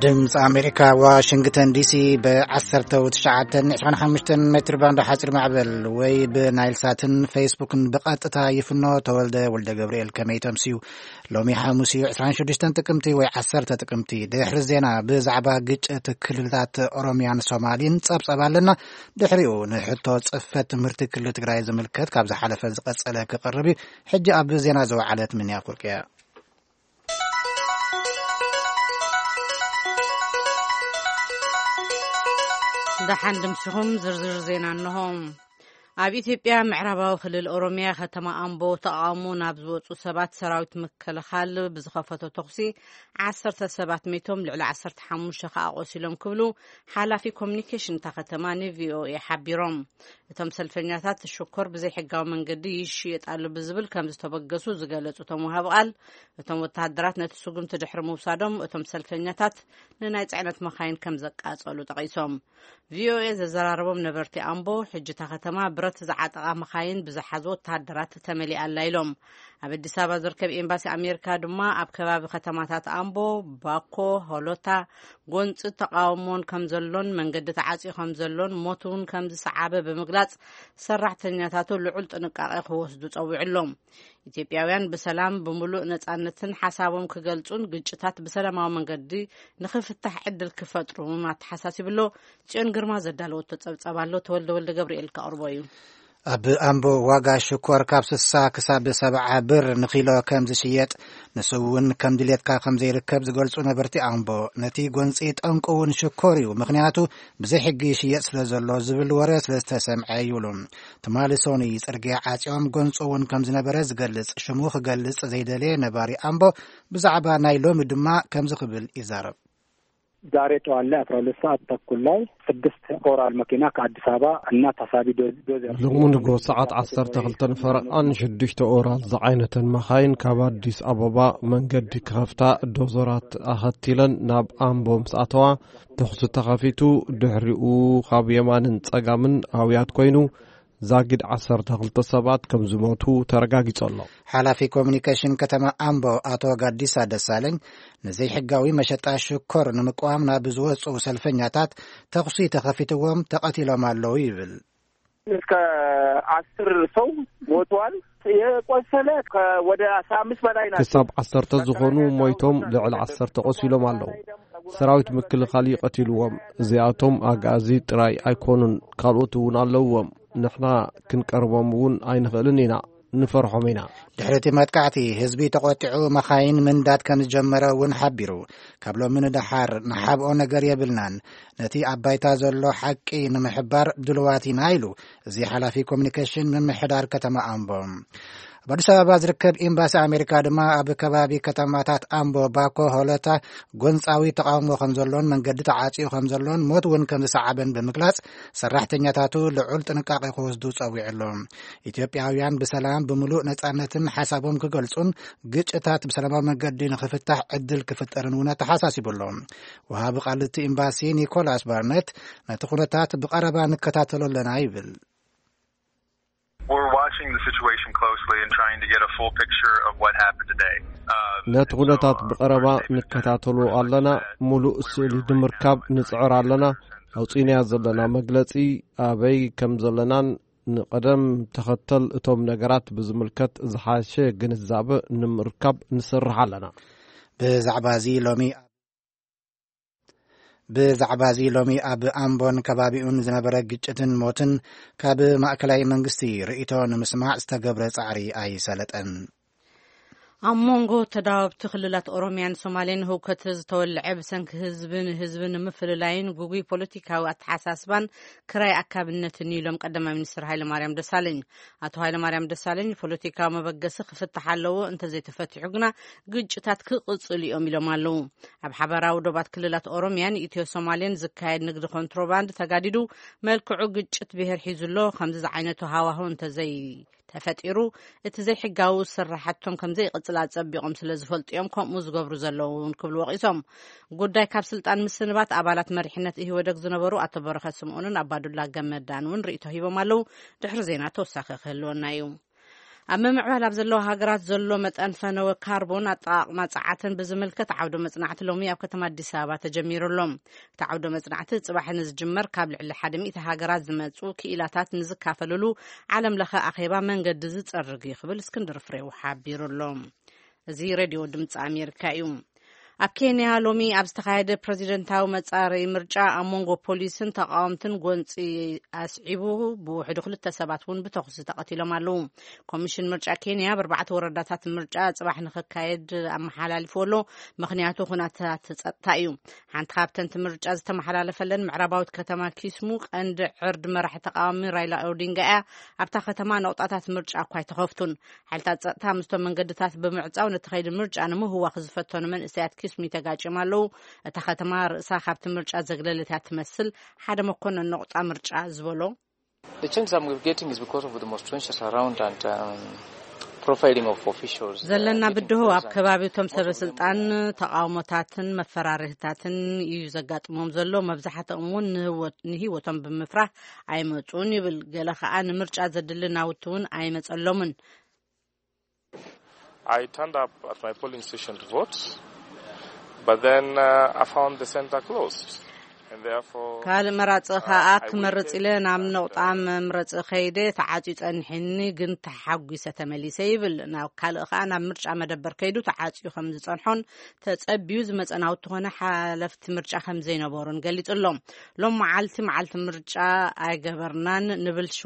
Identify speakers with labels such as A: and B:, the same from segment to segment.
A: ድምፂ ኣሜሪካ ዋሽንግተን ዲሲ ብ1925 ሜትር ባንድ ሓፂር ማዕበል ወይ ብናይል ሳትን ፌስቡክን ብቐጥታ ይፍኖ ተወልደ ወልደ ገብርኤል ከመይ ተምስዩ ሎሚ ሐሙስ 26 ጥቅምቲ ወይ 10 ጥቅምቲ ድሕሪ ዜና ብዛዕባ ግጭት ክልላት ኦሮሚያን ሶማሊን ጸብጸባ ኣለና ድሕሪኡ ንሕቶ ጽፈት ትምህርቲ ክልል ትግራይ ዝምልከት ካብ ዝሓለፈ ዝቀጸለ ክቀርብ ሕጂ ኣብ ዜና ዘወዓለት ምን ያቁርቅያ
B: دحن دمسهم زرزر زين عنهم ኣብ ኢትዮጵያ ምዕራባዊ ክልል ኦሮሚያ ከተማ ኣምቦ ተቃውሞ ናብ ዝወጹ ሰባት ሰራዊት መከላኸል ብዝኸፈቶ ተኹሲ 10 ሰባት ሜቶም ልዕሊ 15 ከኣቆሲሎም ክብሉ ሓላፊ ኮሙኒኬሽን ታ ከተማ ንቪኦኤ ሓቢሮም እቶም ሰልፈኛታት ሽኮር ብዘይ ሕጋዊ መንገዲ ይሽየጣሉ ብዝብል ከም ዝተበገሱ ዝገለጹ ተመሃብ ቃል እቶም ወታደራት ነቲ ስጉምቲ ድሕሪ ምውሳዶም እቶም ሰልፈኛታት ንናይ ጽዕነት መካይን ከም ዘቃጸሉ ጠቂሶም ቪኦኤ ዘዘራረቦም ነበርቲ ኣምቦ ሕጂ ታ ከተማ ብረት ዝዓጠቃ መካይን ብዝሓዙ ወታደራት ተመሊኣ ኣላ ኢሎም ኣብ አዲስ አበባ ዝርከብ ኤምባሲ ኣሜሪካ ድማ ኣብ ከባቢ ከተማታት ኣምቦ ባኮ ሆሎታ ጎንጽ ተቃውሞን ከም ዘሎን መንገዲ ተዓጽዩ ከም ዘሎን ሞቱን ከም ዝሰዓበ ብምግላጽ ሰራሕተኛታቱ ልዑል ጥንቃቄ ክወስዱ ጸዊዕሎም ኢትዮጵያውያን በሰላም በሙሉእ ነጻነትን ሓሳቦም ክገልጹን ግጭታት በሰላማዊ መንገዲ ንኽፍታሕ ዕድል ክፈጥሩ ማተሓሳሲብሎ ጽዮን ግርማ ዘዳለወቶ ጸብጸባሎ ተወልደ ወልደ ገብርኤል ከቅርቦዩ
A: ኣብ ኣምቦ ዋጋ ሽኮር ካብ 60 ክሳብ 70 ብር ንኪሎ ከም ዝሽየጥ ንስውን ከም ድሌትካ ከም ዘይርከብ ዝገልጹ ነበርቲ ኣምቦ ነቲ ጎንፂ ጠንቁውን ሽኮር እዩ ምክንያቱ ብዘይ ሕጊ ይሽየጥ ስለ ዘሎ ዝብል ወሬ ስለ ዝተሰምዐ ይብሉ ተማልሶኒ ጽርግያ ዓጽዮም ጎንጾውን ከም ዝነበረ ዝገልጽ ሽሙ ክገልጽ ዘይደለ ነባሪ ኣምቦ ብዛዕባ ናይ ሎሚ ድማ ከም ዝኽብል ይዛረብ
C: ዛሬ ጠዋት ላይ 12 ሰዓት ተኩል ላይ 6 ኦራል መኪና ከአዲስ አበባ እና ታሳቢ ዶዘር
D: ለሙንጎ ሰዓት 12 ፈረቃን 6 ኦራል ዝዓይነተን መካይን ካብ አዲስ አበባ መንገዲ ከፍታ ዶዘራት አኸቲለን ናብ ኣምቦ ምስኣተዋ ተኽሱ ተኸፊቱ ድሕሪኡ ካብ የማንን ጸጋምን ኣውያት ኮይኑ ዛጊድ 12 ሰባት ከም ዝሞቱ ተረጋጊጸሎ
A: ሓላፊ ኮሙኒኬሽን ከተማ ኣምቦ አቶ ጋዲሳ ደሳለኝ ነዘይ ሕጋዊ መሸጣ ሽኮር ንምቋም ናብ ዝወጹ ሰልፈኛታት ተኽሲ ተኸፊትዎም ተቀቲሎም ኣለው ይብል
C: እስከ 10 ሰው ሞቷል የቆሰለ ወደ 15 በላይ ናቸው
D: ክሳብ 10 ዝኾኑ ሞይቶም ልዕሊ 10 ቆሲሎም ኣለው ሰራዊት ምክልኻል ይቀትልዎም እዚኣቶም ኣጋዚ ጥራይ ኣይኮኑን ካልኦት እውን ኣለዎም ንሕና ክንቀርቦም እውን ኣይንኽእልን ኢና ንፈርሖም ኢና
A: ድሕርቲ መጥቃዕቲ ህዝቢ ተቆጢዑ መካይን ምንዳድ ከም ዝጀመረ እውን ሓቢሩ ካብ ሎሚ ንድሓር ንሓብኦ ነገር የብልናን ነቲ ኣባይታ ዘሎ ሓቂ ንምሕባር ድልዋት ኢና ኢሉ እዚ ሓላፊ ኮሙኒኬሽን ምምሕዳር ከተማ ኣምቦ በአዲስ አበባ ዝርከብ ኤምባሲ ኣሜሪካ ድማ ኣብ ከባቢ ከተማታት ኣምቦ ባኮ ሆለታ ጎንጻዊ ተቃውሞ ከም ዘሎን መንገዲ ተዓጽዩ ከም ዘሎን ሞት እውን ከም ዝሰዓበን ብምግላጽ ሰራሕተኛታቱ ልዑል ጥንቃቄ ክወስዱ ጸዊዕሎም ኢትዮጵያውያን በሰላም በሙሉእ ነጻነትን ሓሳቦም ክገልጹን ግጭታት በሰላማዊ መንገዲ ንኽፍታሕ ዕድል ክፍጠርን እውን ተሓሳሲብሎም ወሃቢ ቃልቲ ኤምባሲ ኒኮላስ ባርነት ነቲ ኩነታት ብቀረባ ንከታተሎ ኣለና ይብል
E: We're watching the situation closely and trying to get a full picture of what happened today.
D: ነቲ ኩነታት ብቀረባ ንከታተሎ ኣለና ሙሉእ ስእሊ ንምርካብ ንጽዕር ኣለና ኣውጺንያ ዘለና መግለጺ ኣበይ ከም ዘለናን ንቀደም ተኸተል እቶም ነገራት ብዝምልከት ዝሓሸ ግንዛቤ ንምርካብ ንስርሕ ኣለና ብዛዕባ ዚ ሎሚ ኣብ ኣምቦን ከባቢኡን ዝነበረ ግጭትን ሞትን ካብ ማእከላይ መንግስቲ ርእይቶ ንምስማዕ ዝተገብረ ጻዕሪ ኣይሰለጠን
B: ኣብ ሞንጎ ተዳወብቲ ክልላት ኦሮሚያን ሶማሌን ህውከት ዝተወልዐ ብሰንኪ ህዝብን ምፍልላይን ጉጉይ ፖለቲካዊ ኣተሓሳስባን ክራይ ኣካብነትን ኢሎም ቀዳማይ ሚኒስትር ሃይለማርያም ደሳለኝ ኣቶ ሃይለማርያም ደሳለኝ ፖለቲካዊ መበገሲ ክፍታሕ ኣለዎ እንተዘይተፈቲሑ ግና ግጭታት ክቕጽሉ እዮም ኢሎም ኣለው ኣብ ሓበራዊ ዶባት ክልላት ኦሮሚያን ኢትዮ ሶማሌን ዝካየድ ንግዲ ኮንትሮባንድ ተጋዲዱ መልክዑ ግጭት ብሄር ሒዙሎ ከምዚ ዝዓይነቱ ሃዋህው እንተዘይ ተፈጢሩ እቲ ዘይሕጋዊ ስራሕቶም ከም ዘይቅጽል ኣጸቢቆም ስለ ዝፈልጥዮም ከምኡ ዝገብሩ ዘለውን ክብሉ ወቂሶም ጉዳይ ካብ ስልጣን ምስንባት ኣባላት መሪሕነት ይወደግ ዝነበሩ ኣቶ በረኸት ስምዖንን ኣባዱላ ገመዳን እውን ርእይቶ ሂቦም ኣለው ድሕሪ ዜና ተወሳኺ ክህልወና እዩ ምዕባል ኣብ ዘለዎ ሃገራት ዘሎ መጠን ፈነወ ካርቦን ኣጠቃቅማ ፀዓትን ብዝምልከት ዓውደ መጽናዕቲ ሎሚ ኣብ ከተማ አዲስ አበባ ተጀሚሩሎም እቲ ዓውደ መጽናዕቲ ጽባሕ ንዝጅመር ካብ ልዕሊ 100 ሃገራት ዝመጹ ክኢላታት ንዝካፈልሉ ዓለም ለኸ ኣኼባ መንገዲ ዝጸርግ ይኽብል እስክንድር ፍሬው ሓቢሩሎም እዚ ሬድዮ ድምፂ ኣሜሪካ እዩ ኣብ ኬንያ ሎሚ ኣብ ዝተኻየደ ፕሬዚደንታዊ መጻረዪ ምርጫ ኣብ ሞንጎ ፖሊስን ተቃወምትን ጎንፂ ኣስዒቡ ብውሕዱ 2 ሰባት እውን ብተኹሲ ተቐቲሎም ኣለዉ ኮሚሽን ምርጫ ኬንያ ብ4 ወረዳታት ምርጫ ጽባሕ ንኽካየድ ኣመሓላሊፍዎ ምኽንያቱ ኩነታት ጸጥታ እዩ ሓንቲ ካብተን ምርጫ ዝተመሓላለፈለን ምዕራባዊት ከተማ ኪስሙ ቀንዲ ዕርዲ መራሒ ተቃዋሚ ራይላ ኦዲንጋ ኣብታ ከተማ ነውጣታት ምርጫ እኳ ኣይተኸፍቱን ሓይልታት ጸጥታ ምስቶም መንገድታት ብምዕጻው ነቲ ከይዲ ምርጫ ንምህዋኽ ዝፈተኑ መንእሰያት ኪስሚ ተጋጭም ኣለዉ እታ ከተማ ርእሳ ካብቲ ምርጫ ዘግለለት እያ ትመስል ሓደ መኮነን ነቁጣ ምርጫ ዝበሎ
F: The changes I'm getting is because of the demonstrations around and profiling of officials
B: ዘለና ብድሆ ኣብ ከባቢቶም ሰበስልጣን ተቃውሞታትን መፈራርህታትን እዩ ዘጋጥሞም ዘሎ መብዛሕትኦም እውን ንህይወቶም ብምፍራሕ ኣይመጹን ይብል ገለ ከዓ ንምርጫ ዘድሊ ናውቲ እውን ኣይመጸሎምን
G: I turned up at my polling station to vote but then I found the center closed and therefore
B: ካል መራጽ ከዓ ክመርጽ ኢለ ናብ ነውጣ መምረጽ ኸይደ ተዓጺዩ ጸንሕኒ ግን ተሓጒሰ ተመሊሰ ይብል ናብ ካልእ ከዓ ናብ ምርጫ መደበር ከይዱ ተዓጺዩ ከም ዝጸንሖን ተጸቢዩ ዝመጸናውቲ ኾነ ሓለፍቲ ምርጫ ከም ዘይነበሩን ገሊጽሎም ሎም መዓልቲ ምርጫ ኣይገበርናን ንብልሹ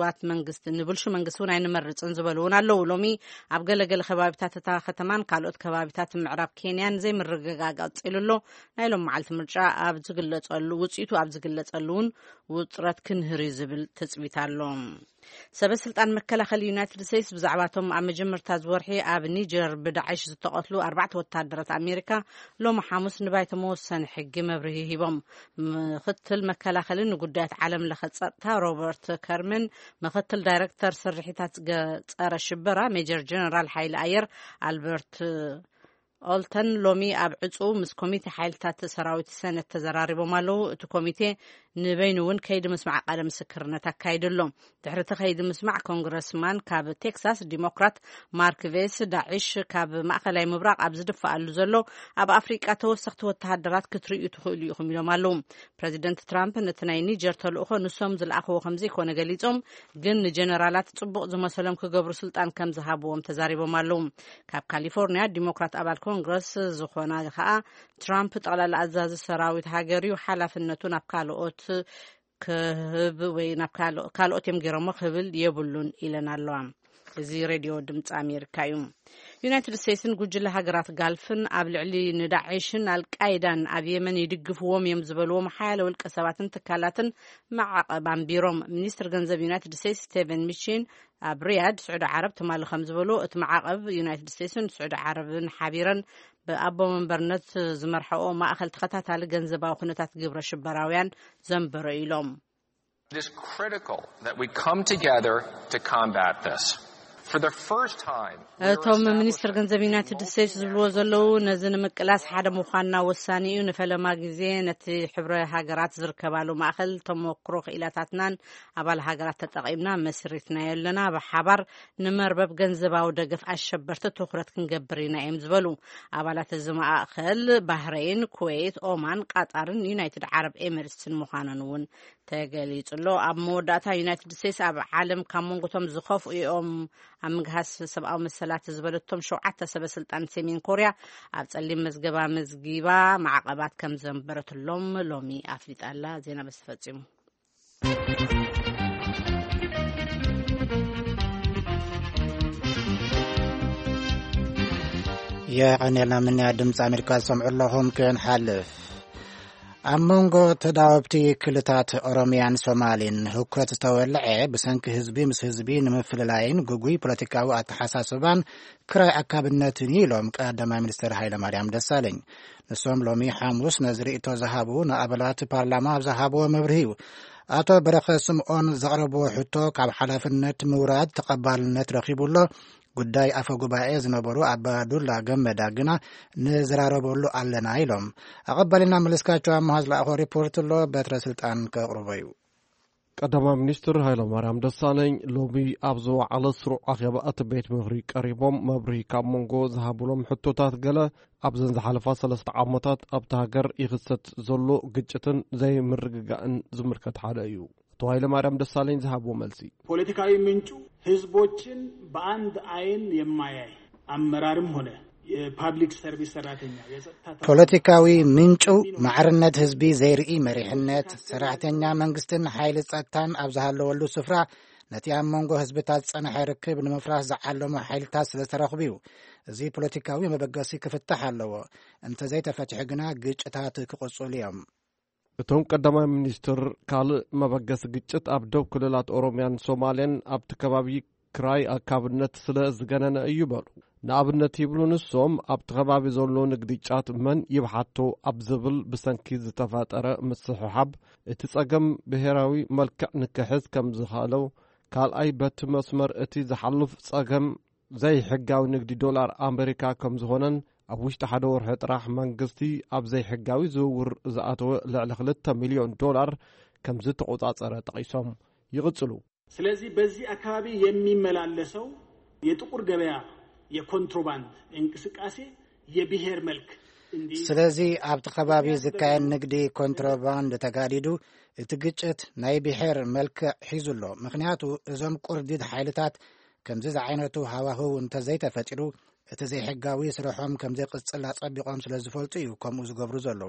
B: መንግስቲ እውን ኣይንመርጽን ዝበሉን ኣለዉ ሎሚ ኣብ ገለገለ ከባቢታት እታ ከተማን ካልኦት ከባቢታት ምዕራብ ኬንያን ዘይምርግጋግ ጸይሉሎ ናይ ሎም መዓልቲ ምርጫ ኣብ ዝግለጸሉ ውጽኢቱ ኣብ ዝግለጸሉን ውጥረት ክንህሪ ዝብል ተጽቢት ኣሎ ሰበስልጣን መከላኸሊ ዩናይትድ ስቴትስ ብዛዕባቶም ኣብ መጀመርታ ዝወርሒ ኣብ ኒጀር ብዳዕሽ ዝተቐትሉ 4 ወታደራት ኣሜሪካ ሎሚ ሐሙስ ንባይተ መወሰኒ ሕጊ መብርሂ ሂቦም ምክትል መከላኸሊ ንጉዳያት ዓለም ለኸ ጸጥታ ሮበርት ከርመን ምክትል ዳይሬክተር ስርሒታት ጸረ ሽበራ ሜጀር ጀነራል ሓይሊ ኣየር ኣልበርት ኦልተን ሎሚ ኣብ ዕጹ ምስ ኮሚቴ ሓይልታት ሰራዊት ሰነት ተዘራሪቦም ኣለዉ እቲ ኮሚቴ ንበይኑ እውን ከይዲ ምስማዕ ቃለ ምስክርነት ኣካይድሎም ድሕሪ ከይዲ ምስማዕ ኮንግረስማን ካብ ቴክሳስ ዲሞክራት ማርክ ቬስ ዳዕሽ ካብ ማእከላይ ምብራቅ ኣብ ዝድፋኣሉ ዘሎ ኣብ ኣፍሪቃ ተወሰኽቲ ወተሃደራት ክትርእዩ ትኽእሉ ኢኹም ኢሎም ኣለዉ ፕሬዚደንት ትራምፕ ነቲ ናይ ኒጀር ተልእኾ ንሶም ዝለኣኽዎ ከምዘይኮነ ገሊጾም ግን ንጀነራላት ጽቡቕ ዝመሰሎም ክገብሩ ስልጣን ከም ዝሃብዎም ተዛሪቦም ኣለዉ ካብ ካሊፎርኒያ ዲሞክራት ኣባል ኮንግረስ ዝኾና ከዓ ትራምፕ ጠቕላላ ኣዛዚ ሰራዊት ሃገር እዩ ሓላፍነቱን ኣብ ካልኦት ክህብ ወይ ናብ ካልኦት እዮም ገይሮሞ ክብል የብሉን ኢለን ኣለዋ እዚ ሬድዮ ድምፂ ኣሜሪካ እዩ ዩናይትድ ስቴትስን ጉጅለ ሃገራት ጋልፍን ኣብ ልዕሊ ንዳዕሽን አልቃይዳን ኣብ የመን ይድግፍዎም እዮም ዝበልዎም ሓያለ ውልቀ ሰባትን ትካላትን ማዕቀብ ኣንቢሮም ሚኒስትር ገንዘብ ዩናይትድ ስቴትስ ስቴቨን ሚቺን ኣብ ሪያድ ስዑድ ዓረብ ተማሉ ከም ዝበሉ እቲ ማዕቀብ ዩናይትድ ስቴትስን ስዑድ ዓረብን ሓቢረን ብኣቦ መንበርነት ዝመርሐኦ ማእኸል ተኸታታሊ ገንዘባዊ ኩነታት ግብረ ሽበራውያን ዘንበረ ኢሎም
H: It is critical that we come together to combat this. For the first time
B: እቶም ሚኒስትር ገንዘብ ዩናይትድ ስቴትስ ዝብልዎ ዘለዉ ነዚ ንምቅላስ ሓደ ምዃንና ወሳኒ እዩ ንፈለማ ግዜ ነቲ ሕብረ ሃገራት ዝርከባሉ ማእኸል ተሞክሮ ክኢላታትናን ኣባል ሃገራት ተጠቒምና መስሪትና የለና ብሓባር ንመርበብ ገንዘባዊ ደገፍ ኣሸበርቲ ትኩረት ክንገብር ኢና እዮም ዝበሉ ኣባላት እዚ ማእኸል ባህሬን ኩዌት ኦማን ቃጣርን ዩናይትድ ዓረብ ኤሚሬትስን ምዃነን እውን ተገሊጹሎ ኣብ መወዳእታ ዩናይትድ ስቴትስ ኣብ ዓለም ካብ መንጎቶም ዝኸፍኡ እዮም ኣብ ምግሃስ ሰብኣዊ መሰላት ዝበለቶም 7 ሰበስልጣን ሰሜን ኮርያ ኣብ ጸሊም መዝገባ መዝጊባ ማዕቀባት ከም ዘንበረትሎም ሎሚ ኣፍሊጣላ ዜና በስተፈጺሙ
A: የዓኔልና ምን ድምጽ አሜሪካ ሰምዑለኩም ክንሓልፍ ኣመንጎ ተዳወብቲ ክልታት ኦሮሚያን ሶማሊን ህኩረት ዝተወልዐ ብሰንኪ ህዝቢ ምስ ህዝቢ ንምፍልላይን ጉጉይ ፖለቲካዊ ኣተሓሳስባን ክራይ ኣካብነትን ኢሎም ቀዳማይ ሚኒስትር ሃይለማርያም ደሳለኝ ንሶም ሎሚ ሐሙስ ነዝሪእቶ ዝሃቡ ንኣባላት ፓርላማ ዝሃብዎ መብርሂ ኣቶ በረኸ ስምዖን ዘቕረብዎ ሕቶ ካብ ሓላፍነት ምውራድ ተቐባልነት ረኺቡሎ ጉዳይ ኣፈ ጉባኤ ዝነበሩ ኣባዱላ ገመዳ ግና ንዝራረበሉ ኣለና ኢሎም ኣቐባሊና መለስካቸው ኣማሃዝ ላእኾ ሪፖርት ሎ በትረ ስልጣን ከቕርበዩ
D: ቀዳማይ ሚኒስትር ሃይለማርያም ደሳለኝ ሎሚ ኣብ ዝወዓለ ስሩዕ ኣኼባ እቲ ቤት ምኽሪ ቀሪቦም መብርሂ ካብ መንጎ ዝሃብሎም ሕቶታት ገለ ኣብዘን ዝሓለፋ 3 ዓመታት ኣብቲ ሃገር ይኽሰት ዘሎ ግጭትን ዘይምርግጋእን ዝምልከት ሓደ እዩ። አቶ ሃይለማርያም ደሳለኝ ዝሃብዎ መልሲ
I: ፖለቲካዊ ምንጩ ህዝቦችን በአንድ አይን የማያይ አመራርም ሆነ የፓብሊክ ሰርቪስ ሰራተኛ
A: ፖለቲካዊ ምንጩ ማዕርነት ህዝቢ ዘይርኢ መሪሕነት ሰራሕተኛ መንግስትን ኃይል ጸጥታን ኣብዝሃለወሉ ስፍራ ነቲ ኣብ መንጎ ህዝብታት ጸንሐ ርክብ ንምፍራስ ዝዓለሙ ኃይልታት ስለተረኽቡ እዚ ፖለቲካዊ መበገሲ ክፍታሕ ኣለዎ እንተዘይተፈትሕ ግና ግጭታት ክቕጽሉ እዮም።
D: እቶም ቀዳማይ ሚኒስትር ካልእ መበገሲ ግጭት ኣብ ደቡብ ክልላት ኦሮሚያን ሶማሌን ኣብቲ ከባቢ ክራይ ኣካብነት ስለ ዝገነነ እዩ በሉ። ንኣብነት ይብሉ ንሶም ኣብቲ ከባቢ ዘሎ ንግዲ ጫት መን ይብሓቶ ኣብ ዝብል ብሰንኪ ዝተፈጠረ ምስሕሓብ እቲ ጸገም ብሄራዊ መልክዕ ንክሕዝ ከም ዝኽእለው ካልኣይ በቲ መስመር እቲ ዝሓልፍ ጸገም ዘይሕጋዊ ንግዲ ዶላር ኣሜሪካ ከም ዝኾነን ኣብ ውሽጢ ሓደ ወርሒ ጥራሕ መንግስቲ ኣብ ዘይሕጋዊ ዝውውር ዝኣተወ ልዕሊ 2 ሚልዮን ዶላር ከም ዝተቆጻጸረ ጠቂሶም ይቕጽሉ።
I: ስለዚህ በዚህ አካባቢ የሚመላለሰው የጥቁር ገበያ የኮንትሮባንድ እንቅስቃሴ የብሔር መልክ
A: ስለዚህ ኣብቲ ከባቢ ዝካየድ ንግዲ ኮንትሮባንድ ተጋዲዱ እቲ ግጭት ናይ ብሔር መልክዕ ሒዙሎ። ምክንያቱ እዞም ቁርዲድ ኃይልታት ከምዚ ዝዓይነቱ ሃዋህው እንተዘይተፈጢሩ እቲ ዘይሕጋዊ ስርሖም ከም ዘይቅጽል ኣጸቢቖም ስለ ዝፈልጡ እዩ ከምኡ ዝገብሩ ዘለዉ።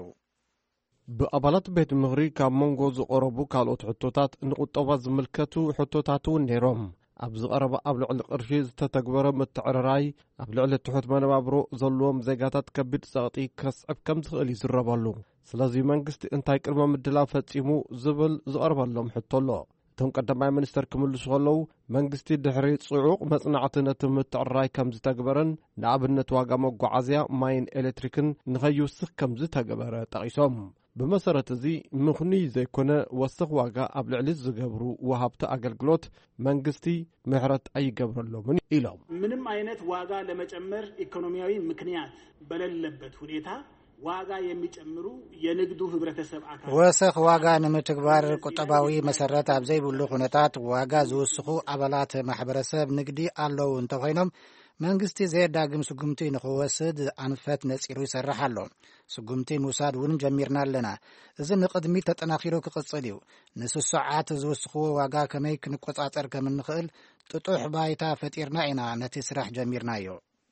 D: ብኣባላት ቤት ምኽሪ ካብ መንጎ ዝቐረቡ ካልኦት ሕቶታት ንቁጠባ ዝምልከቱ ሕቶታት እውን ነይሮም። ኣብ ዝቐረበ ኣብ ልዕሊ ቅርሺ ዝተተግበረ ምትዕርራይ ኣብ ልዕሊ ትሑት መነባብሮ ዘለዎም ዜጋታት ከቢድ ጸቕጢ ከስዕብ ከም ዝኽእል ይዝረበሉ። ስለዚ መንግስቲ እንታይ ቅድመ ምድላው ፈጺሙ ዝብል ዝቐርበሎም ሕቶ ኣሎ። እቶም ቀዳማይ ሚኒስትር ክምልሱ ከለዉ መንግስቲ ድሕሪ ጽዑቕ መጽናዕቲ ነቲ ምትዕርራይ ከም ዝተግበረን ንኣብነት ዋጋ መጓዓዝያ ማይን ኤሌክትሪክን ንኸይውስኽ ከም ዝተገበረ ጠቒሶም በመሰረት እዚ ምኽንይ ዘይኮነ ወስኽ ዋጋ ኣብ ልዕሊ ዝገብሩ ወሃብቲ አገልግሎት መንግስቲ ምሕረት አይገብረሎምን ኢሎም
I: ምንም አይነት ዋጋ ለመጨመር ኢኮኖሚያዊ ምክንያት በሌለበት ሁኔታ ዋጋ የሚጨምሩ የንግዱ ህብረተሰብ አካል
A: ወስኽ ዋጋ ንምትግባር ቁጠባዊ መሰረት ኣብ ዘይብሉ ሁኔታት ዋጋ ዝውስኹ አባላት ማሕበረሰብ ንግዲ ኣለው እንተኾይኖም መንግስቲ ዘዳግም ስጉምቲ ንኽወስድ አንፈት ነጺሩ ይሰርሕ ኣሎ። ስጉምቲ ምውሳድ እውን ጀሚርና ኣለና። እዚ ንቅድሚት ተጠናኺሩ ክቕጽል እዩ። ንስሱዓት ዝውስኽዎ ዋጋ ከመይ ክንቆጻጸር ከም እንኽእል ጥጡሕ ባይታ ፈጢርና ኢና ነቲ ስራሕ ጀሚርናዮ።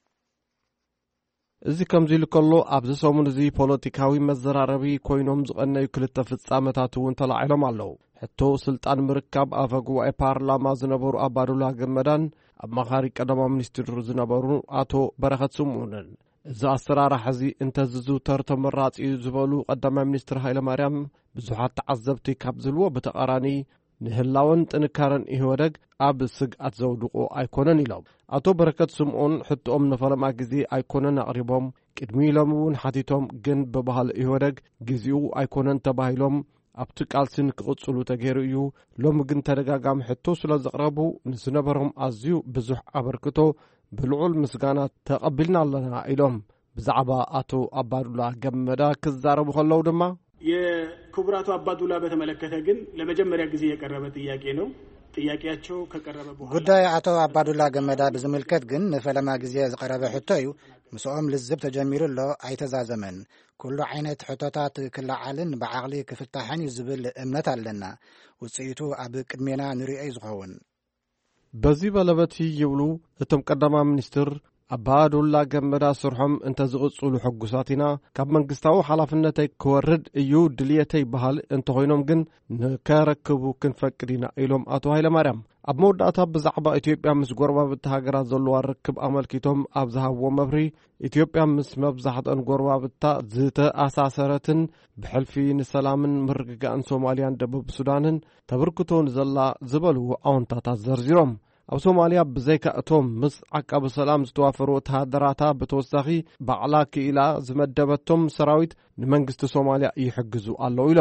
D: እዚ ከምዚ ኢሉ ከሎ ኣብዚ ሰሙን እዚ ፖለቲካዊ መዘራረቢ ኮይኖም ዝቐነዩ ክልተ ፍጻመታት እውን ተላዒሎም ኣለዉ። ሕቶ ስልጣን ምርካብ ኣፈ ጉባኤ ፓርላማ ዝነበሩ ኣባዱላ ገመዳን ኣማኻሪ ቀዳማይ ሚኒስትር ዝነበሩ ኣቶ በረኸት ስምዖንን እዚ ኣሰራርሓ እዚ እንተዝዝውተር ተመራጺ ዝበሉ ቀዳማይ ሚኒስትር ሃይለማርያም ብዙሓት ተዓዘብቲ ካብ ዝልዎ ብተቓራኒ ንህላውን ጥንካረን ኢህወደግ ኣብ ስግኣት ዘውድቆ ኣይኮነን ኢሎም ኣቶ በረከት ስምዖን ሕቶኦም ንፈለማ ግዜ ኣይኮነን ኣቕሪቦም ቅድሚ ኢሎም እውን ሓቲቶም ግን ብባህሊ ኢህወደግ ግዚኡ ኣይኮነን ተባሂሎም ኣብቲ ቃልሲን ክቕጽሉ ተገይሩ እዩ። ሎሚ ግን ተደጋጋሚ ሕቶ ስለ ዘቕረቡ ንዝነበሮም ኣዝዩ ብዙሕ ኣበርክቶ ብልዑል ምስጋና ተቐቢልና ኣለና ኢሎም ብዛዕባ አቶ አባዱላ ገመዳ ክዛረቡ ከለው ድማ
I: የክቡራቱ አባዱላ በተመለከተ ግን ለመጀመሪያ ጊዜ የቀረበ ጥያቄ ነው። ጥያቄያቸው ከቀረበ በኋላ
A: ጉዳይ አቶ አባዱላ ገመዳ በዝምልከት ግን ንፈለማ ጊዜ ዝቀረበ ሕቶ እዩ። ምስኦም ልዝብ ተጀሚሩሎ ኣይተዛዘመን። ኩሉ ዓይነት ሕቶታት ክለዓልን ብዓቕሊ ክፍታሕን ዝብል እምነት ኣለና። ውጽኢቱ ኣብ ቅድሜና ንሪኦ ዝኸውን
D: በዚ በለበቲ ይብሉ እቶም ቀዳማይ ሚኒስትር አባዱላ ገመዳ ስርሖም እንተ ዝቕጽሉ ሕጉሳት ኢና ካብ መንግስታዊ ሓላፍነተይ ክወርድ እዩ ድልየተይ ባህል እንተኾይኖም ግን ንከረክቡ ክንፈቅድ ኢና ኢሎም ኣቶ ሃይለማርያም ኣብ መወዳእታ ብዛዕባ ኢትዮጵያ ምስ ጎረባብቲ ሃገራት ዘለዋ ርክብ ኣመልኪቶም ኣብ ዝሃብዎ መብሪ ኢትዮጵያ ምስ መብዛሕትአን ጎረባብታ ዝተኣሳሰረትን ብሕልፊ ንሰላምን ምርግጋእን ሶማልያን ደቡብ ሱዳንን ተበርክቶ ንዘላ ዝበልዎ ኣወንታታት ዘርዚሮም ኣብ ሶማልያ ብዘይካ እቶም ምስ ዓቃቢ ሰላም ዝተዋፈሩ ወተሃደራታ ብተወሳኺ ባዕላ ክኢላ ዝመደበቶም ሰራዊት ንመንግስቲ ሶማልያ ይሕግዙ ኣለዉ ኢሎም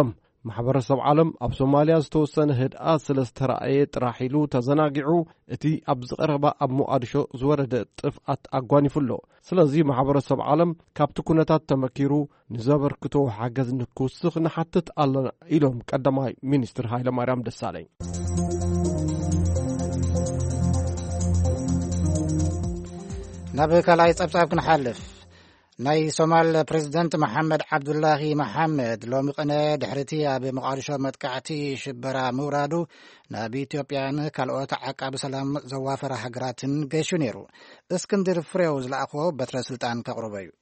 D: ማሕበረሰብ ዓለም ኣብ ሶማልያ ዝተወሰነ ህድኣ ስለ ዝተረኣየ ጥራሕ ኢሉ ተዘናጊዑ እቲ ኣብ ዝቐረባ ኣብ ሞቃዲሾ ዝወረደ ጥፍኣት ኣጓኒፉሎ ስለዚ ማሕበረሰብ ዓለም ካብቲ ኩነታት ተመኪሩ ንዘበርክቶ ሓገዝ ንክውስኽ ንሓትት ኣለና ኢሎም ቀዳማይ ሚኒስትር ሃይለማርያም ደሳለኝ
A: ናብ ካልኣይ ጸብጻብ ክንሓልፍ ናይ ሶማል ፕሬዚደንት መሐመድ ዓብዱላሂ መሐመድ ሎሚ ቅነ ድሕርቲ ኣብ መቃዲሾ መጥቃዕቲ ሽበራ ምውራዱ ናብ ኢትዮጵያን ካልኦት ዓቃቢ ሰላም ዘዋፈረ ሃገራትን ገይሹ ነይሩ እስክንድር ፍሬው ዝለኣኽዎ በትረ ስልጣን ከቕርበ እዩ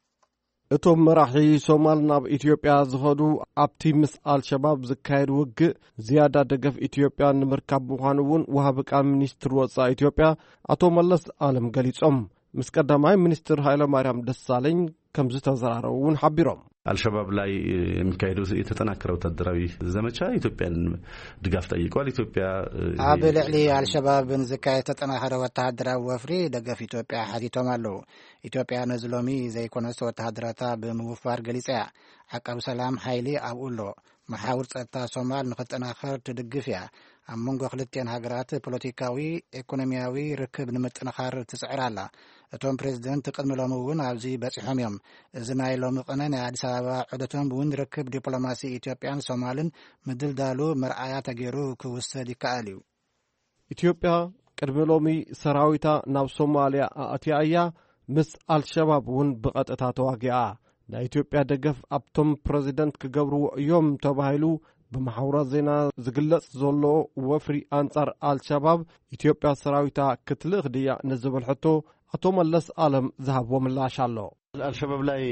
A: እቶም መራሒ ሶማል ናብ ኢትዮጵያ ዝኸዱ ኣብቲ ምስ አልሸባብ ዝካየድ ውግእ ዝያዳ ደገፍ ኢትዮጵያ ንምርካብ ምዃኑ እውን ወሃቢ ቃል ሚኒስትር ወጻኢ ኢትዮጵያ አቶ መለስ አለም ገሊጾም ምስ ቀዳማይ ሚኒስትር ሃይለማርያም ደሳለኝ ከም ዝተዘራረቡ እውን ሓቢሮም
J: አልሸባብ ላይ የሚካሄደው የተጠናከረ ወታደራዊ ዘመቻ ኢትዮጵያን ድጋፍ ጠይቋል ኢትዮጵያ
A: ኣብ ልዕሊ አልሸባብን ዝካየድ ተጠናከረ ወታደራዊ ወፍሪ ደገፍ ኢትዮጵያ ሓቲቶም ኣለው ኢትዮጵያ ነዝሎሚ ዘይኮነስ ወታደራታ ብምውፋር ገሊጻ ዓቃቢ ሰላም ሓይሊ ኣብኡሎ መሓውር ጸጥታ ሶማል ንኽጠናኸር ትድግፍ እያ ኣብ መንጎ ክልቲአን ሃገራት ፖለቲካዊ ኢኮኖሚያዊ ርክብ ንምጥንኻር ትስዕር ኣላ እቶም ፕሬዚደንት ቅድሚ ሎሚ እውን ኣብዚ በፂሖም እዮም እዚ ናይ ሎሚ ቅነ ናይ ኣዲስ ኣበባ ዑደቶም እውን ርክብ ዲፕሎማሲ ኢትዮጵያን ሶማልን ምድልዳሉ መርኣያ ተገይሩ ክውሰድ ይከኣል እዩ
D: ኢትዮጵያ ቅድሚ ሎሚ ሰራዊታ ናብ ሶማልያ ኣእትያ እያ ምስ አልሸባብ እውን ብቐጥታ ተዋጊኣ ናይ ኢትዮጵያ ደገፍ ኣብቶም ፕሬዚደንት ክገብርዎ እዮም ተባሂሉ بمحاورات زينا زقلت زولو وفري أنصار الشباب إثيوبيا سراويتا كتلخ ديا نزبل حتو أتوم اللس عالم ذهب وملا شالو
J: الشباب لاي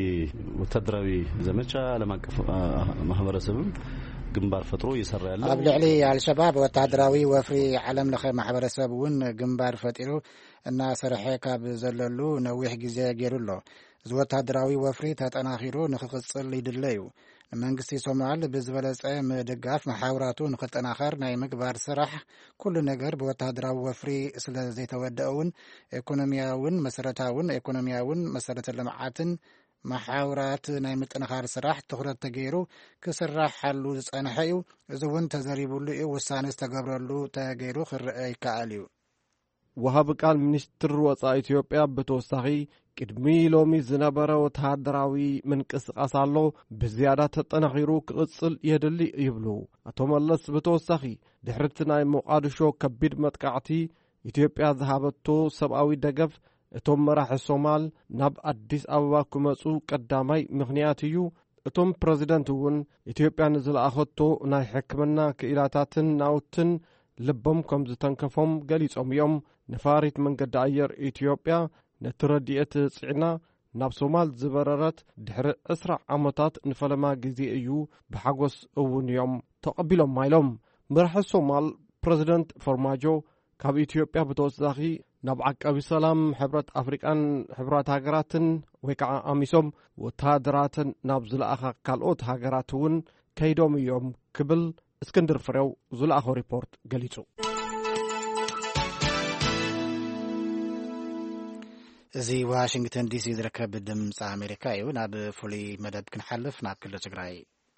J: وتدربي زمتشا لما محاورة سبب جنبار فترو يسر يلا
A: قبل علي على الشباب وتدربي وفري علم لخ محاورة سببون جنبار فترو الناس رحيكا بزللو نويح جزاء جيرلو زوات هدراوي وفري تتناخيرو نخصص لي دليو መንግስቲ ሶማል ብዝበለጸ ምድጋፍ ማሕበራቱ ንኽጠናኸር ናይ ምግባር ስራሕ ኩሉ ነገር ብወታደራዊ ወፍሪ ስለ ዘይተወደአውን ኢኮኖሚያውን መሰረተ ልምዓትን ማሕበራት ናይ ምጥንኻር ስራሕ ትኹረት ተገይሩ ክስራሕሉ ዝጸንሐ እዩ እዚ እውን ተዘሪቡሉ እዩ ውሳነ ዝተገብረሉ ተገይሩ ክርአ ይከኣል እዩ
D: ወሃብ ቃል ሚኒስትር ወጻኢ ኢትዮጵያ በተወሳኺ ቅድሚ ሎሚ ዝነበረ ወታደራዊ ምንቅስቃስ ኣሎ ብዝያዳ ተጠናኺሩ ክቕጽል የድሊ ይብሉ አቶ መለስ በተወሳኺ ድሕርቲ ናይ ሞቃዲሾ ከቢድ መጥቃዕቲ ኢትዮጵያ ዝሃበቶ ሰብኣዊ ደገፍ እቶም መራሒ ሶማል ናብ አዲስ አበባ ክመጹ ቀዳማይ ምኽንያት እዩ እቶም ፕሬዚደንት እውን ኢትዮጵያ ንዝለኣኸቶ ናይ ሕክምና ክኢላታትን ናውትን ልቦም ከም ዝተንከፎም ገሊጾም እዮም ነፋሪት መንገዲ ኣየር ኢትዮጵያ ነትረዲኤት ጽዕና ናብ ሶማል ዝበረረት ድሕሪ 10 ዓመታት ንፈለማ ጊዜ እዩ ብሓጎስ እውን እዮም ተቐቢሎም ማይሎም መራሒ ሶማል ፕሬዚደንት ፎርማጆ ካብ ኢትዮጵያ በተወሳኺ ናብ ዓቃቢ ሰላም ሕብረት አፍሪቃን ሕብረት ሃገራትን ወይ ከዓ ኣሚሶም ወታደራትን ናብ ዝለኣኸ ካልኦት ሃገራት እውን ከይዶም እዮም ክብል እስክንድር ፍሬው ዝለኣኸ ሪፖርት ገሊጹ
A: እዚ ዋሽንግተን ዲሲ ዝርከብ ድምፂ ኣሜሪካ እዩ ናብ ፍሉይ መደብ ክንሓልፍ ናብ ክልል ትግራይ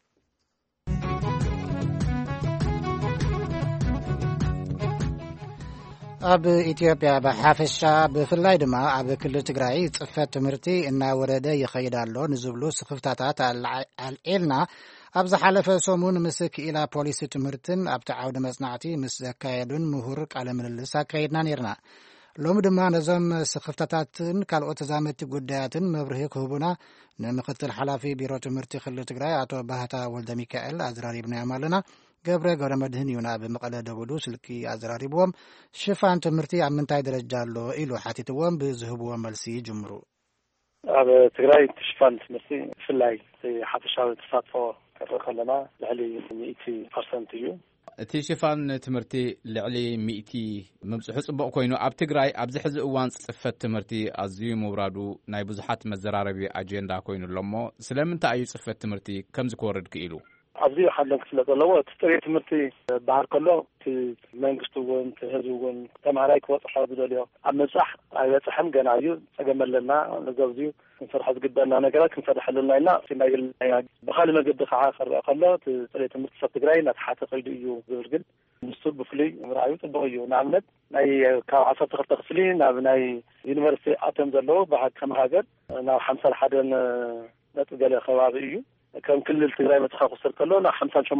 A: ኣብ ኢትዮጵያ ብሓፈሻ ብፍላይ ድማ ኣብ ክልል ትግራይ ጽፈት ትምህርቲ እናወረደ ይኸይድ ኣሎ ንዝብሉ ስኽፍታታት ኣልዒልና ኣብ ዝሓለፈ ሰሙን ምስ ክኢላ ፖሊሲ ትምህርትን ኣብቲ ዓውዲ መጽናዕቲ ምስ ዘካየዱን ምሁር ቃለ ምልልስ ኣካይድና ነርና ሎሚ ድማ ነዞም ስኽፍታታትን ካልኦት ተዛመድቲ ጉዳያትን መብርሂ ክህቡና ንምክትል ሓላፊ ቢሮ ትምህርቲ ክልል ትግራይ አቶ ባህታ ወልደ ሚካኤል ኣዘራሪብናዮም ኣለና ገብረ ገብረመድህን እዩ ናብ መቐለ ደውሉ ስልኪ ኣዘራሪብዎም ሽፋን ትምህርቲ ኣብ ምንታይ ደረጃ ኣሎ ኢሉ ሓቲትዎም ብዝህብዎ መልሲ ይጅምሩ
K: ኣብ ትግራይ ሽፋን ትምህርቲ ብፍላይ ሓፈሻዊ ተሳትፎ ክርኢ ከለና ልዕሊ 100% እዩ
L: እቲ ሽፋን ትምህርቲ ልዕሊ 100 መብጽሑ ጽቡቕ ኮይኑ ኣብ ትግራይ ኣብዚ ሕዚ እዋን ጽፈት ትምህርቲ ኣዝዩ ምውራዱ ናይ ብዙሓት መዘራረቢ ኣጀንዳ ኮይኑ ኣሎሞ ስለምንታይ እዩ ጽፈት ትምህርቲ ከምዚ ክወርድ ክኢሉ
K: ኣብዚ ሓለም ክፍለጥ ኣለዎ ትሬት ትምህርቲ ባህር ከሎ መንግስቱን ህዝቡን ተማሃራይ ክወፅሖ ዝደልዮ ኣብ መጽሕ ኣይበፅሕም ገና እዩ ፀገም ኣለና ነዘብዚዩ ክንሰርሕ ዝግበአና ነገራት ክንሰርሐልና ኢና ሲናይልና ብኻሊ መገዲ ከዓ ክርአ ከሎ ትሬት ትምህርቲ ሰብ ትግራይ ናተሓተ ከይዱ እዩ ዝብል ግን ንሱ ብፍሉይ ምርኣዩ ፅቡቅ እዩ ንኣብነት ናይ ካብ 12 ክፍሊ ናብ ናይ ዩኒቨርሲቲ ኣቶም ዘለዎ ከም ሃገር ናብ 51 ነጥቢ ገለ ከባቢ እዩ ከም ክልል ትግራይ መጽሓ ክወስድ ከሎ ናብ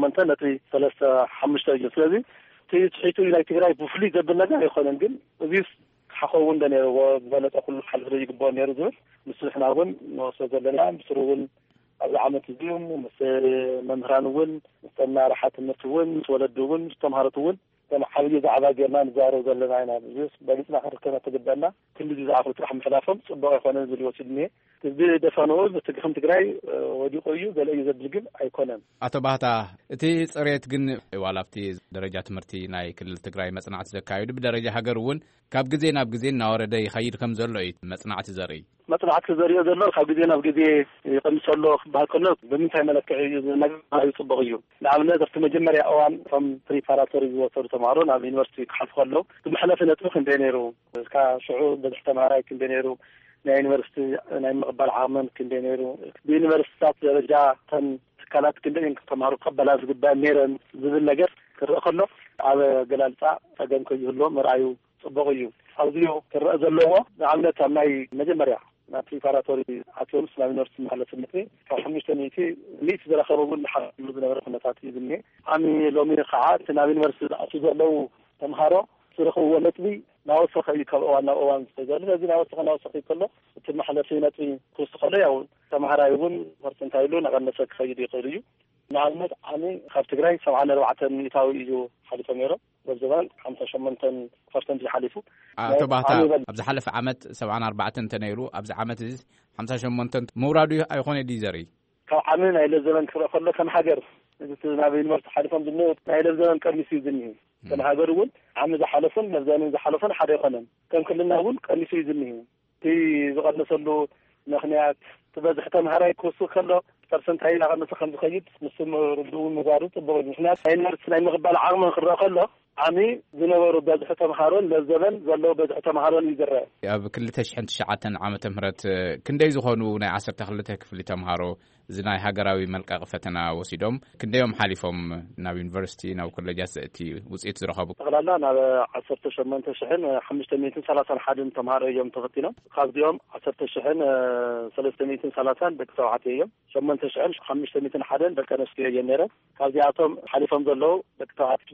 K: 58.35 እዩ ስለዚ ትሕይቱ ናይ ትግራይ ብፍሉይ ዘብል ነገር ኣይኮነን ግን እዚ ሓኸውን እንደነይርዎ ዝበለጠ ኩሉ ሓልፍ ይግባእ ነይሩ ዝብል ምስ ንሕና እውን ንወስዶ ዘለና ምስሩ እውን ኣብዚ ዓመት እዚኡ ምስ መምህራን እውን ምስ ተማሃሮ ትምህርቲ እውን ምስ ወለዱ እውን ምስ ተምሃሮት እውን ዓብዪ ዛዕባ ጌርና ንዛረብ ዘለና ኢና ብዚስ በሊፅና ክንርከበ ተገባና ክንዲ ዝኣኽሉ ጥራሕ ምሕላፎም ፅቡቅ ኣይኮነን ዝብል ወሲድ እኒሄ እዚ ደፈንዎ ብትግክም ትግራይ ወዲቆ እዩ ገለ እዩ ዘብል ግን ኣይኮነን።
L: ኣቶ ባህታ እቲ ፅሬት ግን ዋላ ኣብቲ ደረጃ ትምህርቲ ናይ ክልል ትግራይ መጽናዕቲ ዘካየዱ ብደረጃ ሃገር እውን ካብ ግዜ ናብ ግዜ እናወረደ ይኸይድ ከም ዘሎ እዩ መጽናዕቲ ዘርኢ
K: መጽናዕቲ ዘርእዮ ዘሎ ካብ ግዜ ናብ ግዜ ይቕንሰሎ ክበሃል ከሎ ብምንታይ መለክዕ እዩ ነገር ፅቡቅ እዩ ንኣብነት ኣብቲ መጀመርያ እዋን ከም ፕሪፓራቶሪ ዝወሰዱ ተምሃሮ ናብ ዩኒቨርሲቲ ክሓልፉ ከለዉ ብመሕለፊ ነጥቢ ክንደይ ነይሩ እስካብ ሽዑ በዝሒ ተምሃራይ ክንደይ ነይሩ ናይ ዩኒቨርሲቲ ናይ ምቕባል ዓቕመን ክንደይ ነይሩ ብዩኒቨርሲቲታት ደረጃ ተን ትካላት ክንደይ ተምሃሮ ክቕበላ ዝግባእ ነይረን ዝብል ነገር ክርአ ከሎ ኣብ ገላልፃ ፀገም ከይህሎ ምርኣዩ ፅቡቅ እዩ ኣብዚዮ ክርአ ዘለዎ ንኣብነት ኣብ ናይ መጀመርያ ናብ ፕሪፓራቶሪ ኣትዮምስ ናብ ዩኒቨርሲቲ መሓለፍነት ካብ 500 ዝረኸበ እውን ሓሉ ዝነበረ ኩነታት እዩ ዝኒሄ ኣሚ ሎሚ ከዓ እቲ ናብ ዩኒቨርሲቲ ዝኣትዉ ዘለው ተምሃሮ ዝረኽብዎ ነጥቢ ናወሰኸ እዩ ካብ እዋን ናብ እዋን ዝተዘለ ነዚ ናወሰኸ ከሎ እቲ መሕለፊ ነጥቢ ክውስኽ ከሎ ያው ተምሃራይ እውን ፐርሰንታይሉ ናቐነሰ ክኸይድ ይኽእል እዩ ንኣብነት ኣነ ካብ ትግራይ 74 ሚእታዊ እዩ ሓሊፎም ነይሮም በዘባን 58% ዝሓሊፉ
L: ኣቶ ባህታ ኣብ ዝሓለፈ ዓመት 74 እንተነይሩ ኣብዚ ዓመት እዚ 58 ምውራዱ ኣይኮነ ዲ ዘርኢ
K: ካብ ዓመ ናይ ለዘበን ክርአ ከሎ ከም ሃገር እዚ ናብ ዩኒቨርሲቲ ሓሊፎም ዝኒሄ ናይ ለዘበን ቀኒሱ እዩ ዝኒሄ ከም ሃገር እውን ዓመ ዝሓለፉን ለዘበን ዝሓለፉን ሓደ ኣይኮነን ከም ክልልና እውን ቀኒሱ እዩ ዝኒሄ እቲ ዝቐነሰሉ ምክንያት ትበዝሒ ተምሃራይ ክወስኽ ከሎ ፐርሰንታይ ናቐነሰ ከም ዝኸይድ ንስም ርድኡ ምግባሩ ፅቡቅ እዩ ምክንያት ናይ ዩኒቨርሲቲ ናይ ምቕባል ዓቕሚ ክርአ ከሎ ዓሚ ዝነበሩ በዝሒ ተምሃሮን ለዘበን ዘለዎ በዝሒ ተምሃሮን እዩ ዝርአ
L: ኣብ 2009 ዓመተ ምህረት ክንደይ ዝኾኑ ናይ 12 ክፍሊ ተምሃሮ እዚ ናይ ሃገራዊ መልቀቂ ፈተና ወሲዶም ክንደዮም ሓሊፎም ናብ ዩኒቨርሲቲ ናብ ኮሌጃት ዘእቲ ውፅኢት ዝረኸቡ
K: ጠቕላላ ናብ 18,531 ተምሃሮ እዮም ተፈቲኖም ካብዚኦም 10,330 ደቂ ተባዕትዮ እዮም 8,501 ደቂ ኣንስትዮ እየን ነይረን ካብዚኣቶም ሓሊፎም ዘለዉ ደቂ ተባዕትዮ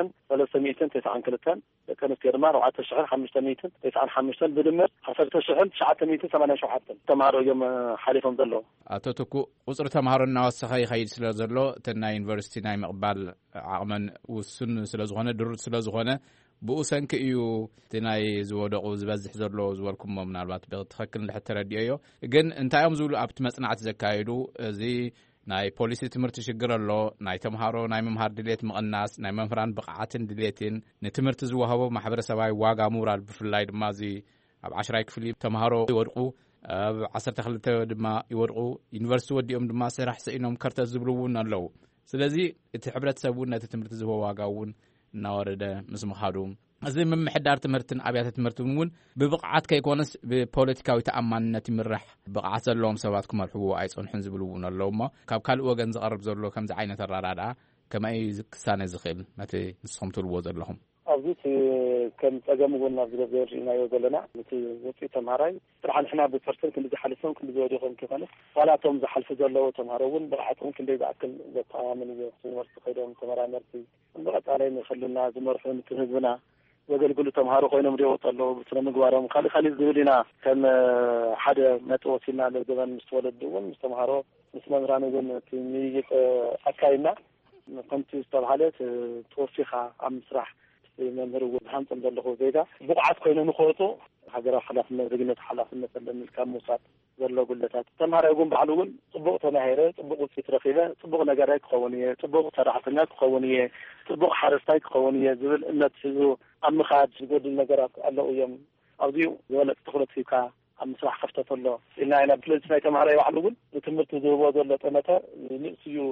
K: 6,392 ደቂ ኣንስትዮ ድማ 4,595 ብድምር 10,987 ተምሃሮ እዮም ሓሊፎም ዘለዉ
L: ኣቶ ትኩ ቁፅሪ ተምሃሮ እናወሰኸ ይኸይድ ስለ ዘሎ እቲ ናይ ዩኒቨርሲቲ ናይ ምቕባል ዓቕመን ውሱን ስለ ዝኾነ ድሩት ስለ ዝኾነ ብኡ ሰንኪ እዩ እቲ ናይ ዝወደቑ ዝበዝሕ ዘሎ ዝበልኩሞ ምናልባት ብትኽክል ንድሕር ተረዲኦዮ ግን እንታይ እዮም ዝብሉ ኣብቲ መጽናዕቲ ዘካየዱ እዚ ናይ ፖሊሲ ትምህርቲ ሽግር ኣሎ ናይ ተምሃሮ ናይ መምሃር ድሌት ምቕናስ ናይ መምህራን ብቕዓትን ድሌትን ንትምህርቲ ዝወሃቦ ማሕበረሰባዊ ዋጋ ምውራድ ብፍላይ ድማ እዚ ኣብ 10ይ ክፍሊ ተምሃሮ ይወድቁ ኣብ 12 ድማ ይወድቁ ዩኒቨርሲቲ ወዲኦም ድማ ስራሕ ሰኢኖም ከርተት ዝብሉ እውን ኣለዉ ስለዚ እቲ ሕብረተሰብ እውን ነቲ ትምህርቲ ዝህቦ ዋጋ እውን እናወረደ ምስ ምኻዱ እዚ ምምሕዳር ትምህርትን ኣብያተ ትምህርትን እውን ብብቕዓት ከይኮነስ ብፖለቲካዊ ተኣማንነት ይምራሕ ብቕዓት ዘለዎም ሰባት ክመርሕዎ ኣይፀንሑን ዝብሉ እውን ኣለዉ እሞ ካብ ካልእ ወገን ዝቐርብ ዘሎ ከምዚ ዓይነት ኣራዳድኣ ከመይ ክሳነ ዝኽእል ነቲ ንስኹም ትብልዎ ዘለኹም
K: ኣብዚ ከም ፀገም እውን ናብ ዝገበርናዮ ዘለና ነቲ ውፅኢት ተምሃራይ ጥራሕ ንሕና ብፐርሰንት ክንዲ ዝሓልፎም ክንዲ ዝወዲቖም ክኾነስ ዋላቶም ዝሓልፉ ዘለዉ ተምሃሮ እውን ብቕዓቶም ክንደይ ዝኣክል ዘተኣማምን እዩ ዩኒቨርሲቲ ከይዶም ተመራመርቲ ብቐፃላይ ንኽእልና ዝመርሑ ነቲ ህዝብና ዘገልግሉ ተምሃሮ ኮይኖም ሪወጡ ኣለዉ ስነ ምግባሮም ካልእ ዝብል ኢና ከም ሓደ ነጥቢ ወሲድና ለዘበን ምስ ተወለዱ እውን ምስ ተምሃሮ ምስ መምህራን እውን እቲ ምይይጥ ኣካይድና ከምቲ ዝተባሃለ ተወሲኻ ኣብ ምስራሕ መምህር እውን ዝሃንፆም ዘለኹ ዜጋ ብቕዓት ኮይኖም ንክወፁ ሃገራዊ ሓላፍነት ዜግነት ሓላፍነት ኣለኒ ካብ ምውሳድ ዘሎ ጉለታት ተምሃራይ እውን ባዕሉ እውን ፅቡቅ ተማሂረ ፅቡቅ ውፅኢት ረኺበ ፅቡቅ ነገራይ ክኸውን እየ ፅቡቅ ሰራሕተኛ ክኸውን እየ ፅቡቅ ሓረስታይ ክኸውን እየ ዝብል እምነት ሒዙ ኣብ ምኻድ ዝጎድል ነገራት ኣለዉ እዮም ኣብዚኡ ዝበለፅ ትኩረት ሂብካ ኣብ ምስራሕ ከፍተት ኣሎ ኢልና ኢና ስለዚ ናይ ተምሃራይ ባዕሉ እውን ንትምህርቲ ዝህቦ ዘሎ ጠመተ ንእስ እዩ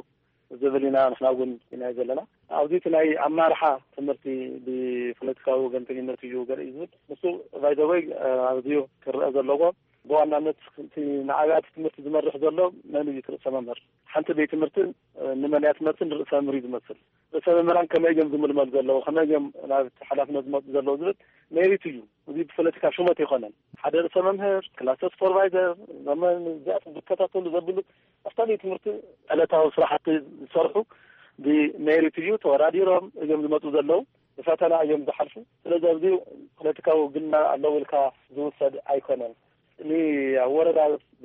K: زبلنا نحن أقول إن هذا لنا أوديت ناي أمارحة تمرتي بفلتكاو جنتي نتيجو جريزود مسو غايدوي أوديو كرأز اللغة بوانا في نعاقات تمرتي زمر حضرلو ما نجي ترسم مر حنت بيت مرتين نمنيات مرتين رسم مريض مثل رسم مران كما يجم زمر مال زلوا خما يجم أنا حلاف نزمت زلوا زلت ما يريتيو ودي بفلتكا شو ما تيخونن حدا رسم مهر كلاس سوبرفايزر زمان جاء بكتاتون زبلو أصلاً تمرتي على تاو صراحة صرحوا بميريتيو توراديرهم يوم زمتوا زلوا فاتنا يوم زحلفوا لذا بديو فلتكاو قلنا الله لك زوجة أيقونن اللي ورد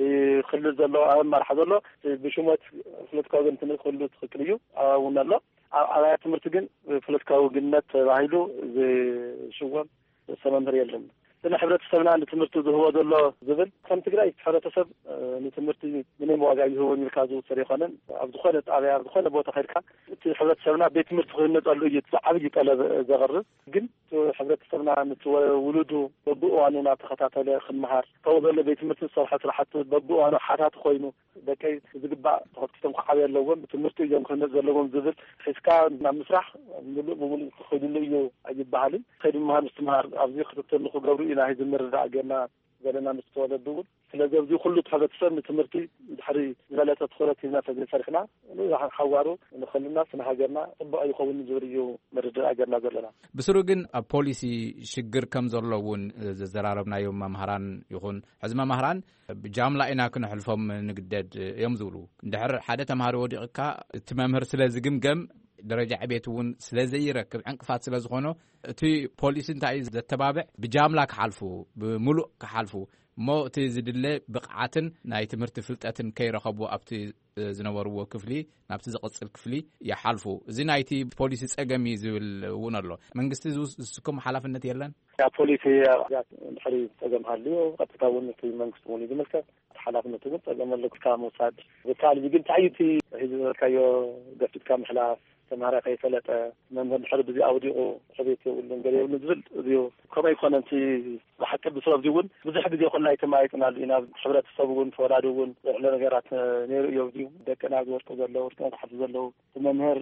K: بخلو زلوا أهم مرحلة زلوا بشومات فلتكاو قلنا تنخلو تخليو ونلا على تمرتين فلتكاو قلنا رايلو زي شوام السماء ريالهم لأن حبرت السمنة عند تمرتو هو زلوا زبل كم تقرأ حبرت السب نتمرتي من المواجع هو نركزو سريقانا عبد خالد عبد خالد بوتا خيرك حبرت السمنة بيت مرتو خلنا قالوا يتصعب يقال زغرز قلت حبرت السمنة عند ولوده ببقوا عنو نعتقدات على خدمهار فوضل بيت مرتو صراحة راحت ببقوا عنو حاتات خوينو دكاي زقبع تحط كتم خحابي اللوم تمرتو يوم خلنا زلوم زبل حسكا نعم مسرح مولي خيد اللي أجيب بعلي خيد المهار مستمهار أبزي خطبت اللي خبروا إلى هيد المرة جينا زلنا مستوى الدول فلذا بدي كله تحدث سنة تمرتي بحري غلطة تخرج هنا في فرقنا راح نحوره ونخلي الناس نهاجرنا طبقا يخون جوريو مرة أجرنا زلنا
L: بسروقن بوليسي شجر كم زرلون زراربنا يوم مهران يخون حزم مهران بجاملة إنا كنا حلفهم نقدد يمزولو دحر حادثة مهارو دقيقة تمامهر سلازقم جم درجة عبيتون سلازي ركب عنقفات سلازخونه تي بوليس انتاي زتبابع بجاملة كحالفو بملؤ كحالفو مو تزدله بقعتن ناي تمرت فلطاتن كي رخبو ابتي زنورو كفلي نابت زقصل كفلي يحالفو زي نايتي بوليس صقمي زول ونالو منغست زوسكم حلافنت يلن
K: يا بوليس يا حري صقم حاليو قطاون في منغست وني دملك حلافنت صقم لك كامو صاد بالتالي بيقول تعيتي هذا كايو دفتك كام حلاف تمارا كي فلتا من الحرب دي أوديو حبيتي والنجاري ونزل ديو كما يكون أنت حتى بصرف ديون بزح بدي أقول لك ما يكون علينا حبرات الصابون فورادون على نجارات نير يوديو ده كان عجور تزلوا وكان حفظلوا تمهر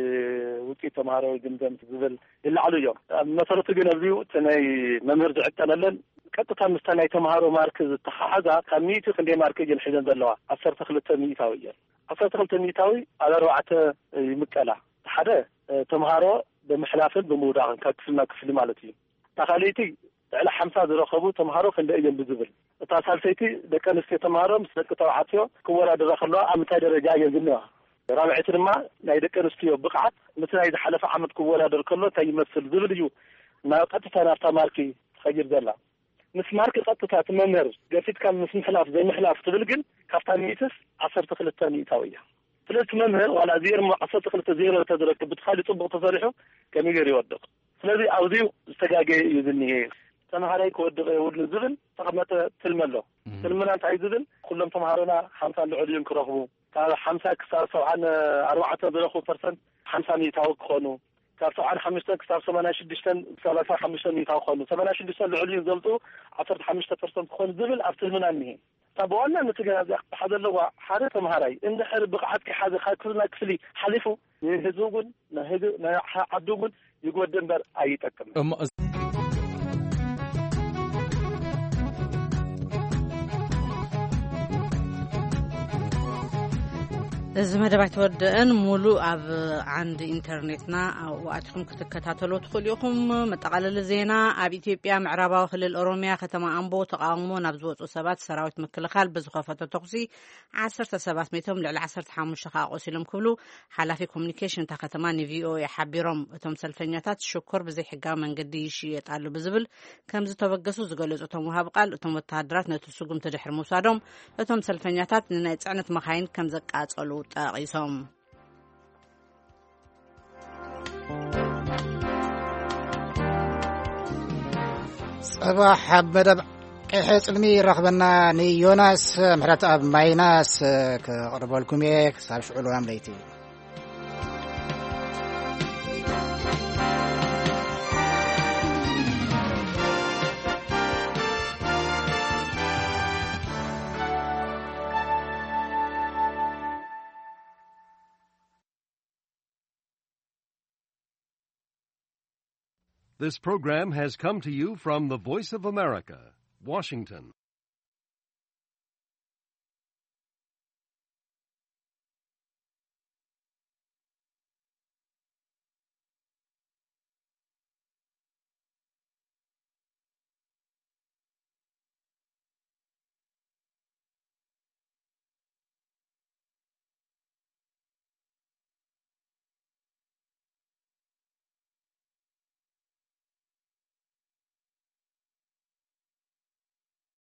K: بوكي تمارا وجندم تزل اللي عليه مثلا تجينا ديو تناي ممهر جعت أنا لن كتر مستناي تمارا مركز التحاجة كمية خلي مركز الحين دلوا أثر تخلط ميتاوية أثر تخلط ميتاوي على روعة مكلا حدا تمهارو بمحلافل بموداغن كفلنا كفلي مالتي تخاليتي على 5 درخبو تمهارو فندقين بزبل تاسالسيتي دكانستي تمهارو مسلك توعاتيو كورا درخلو عمتا درجة يزنوا رابعت لما لا دكانستي بقعت مثل إذا حلف عمد كورا دركلو تيمثل زبليو ما قطتا نافتا ماركي خير زلا مس ماركي قطتا تممر قفيت كان مس محلاف زي محلاف تبلقن كافتانيتس 10 ميتاوية ثلاث ممهر ولا زير عصر تخلط زير تدرك بتخلي طبق تصالحه كم يقدر يودق الذي أوديو استجاجي يذني تمهاريك ودق الزبل فقط تلمله تلمنا أنت عايز زبل كلهم تمهارنا 5 العليم كرهبو قال 5 كسر عن 4% 5 ميتاوك خونو كسر عن 5 كسر 86 35 ميتاوك خونو 86 العليم زلطو 15% خون زبل أفتلمنا منه طبعاً نتجاوز هذا اللغة حارة مهاري إن حرب بقعد كحاجة خاطرنا كفلي حلفوا يهزوجن نهدو نعدوجن يقول دنبر أي تكمل
B: إذا ما دبعت ودن مولو عند إنترنتنا وأتكم كتكتاتلو تخليكم متقلل زينا أبي إثيوبيا معربة وخلال أوروميا ختما أنبو تقاومو نبزوت وسبات سراوت مكلخال بزخافة تقصي 10 ميتهم لعل 10 شقاق وسلم كبلو حلافي كومنيكيشن تختمان فيو يحبيرهم وتم سلفنياتات شكر بزي حقا من قديش يتقالوا بزبل كم زتوقسوا زقلوا زوتهم وهاب قال وتم التهدرات نتسوقم تدحر موسادهم وتم سلفنياتات نتعنت مخاين كم زقات قلو تاقيسهم
A: صباح مدب كيحيص علمي رخبنا ني يوناس محرات أب مايناس كقربوا لكم يك صار شعلو عمليتي
M: This program has come to you from the Voice of America, Washington.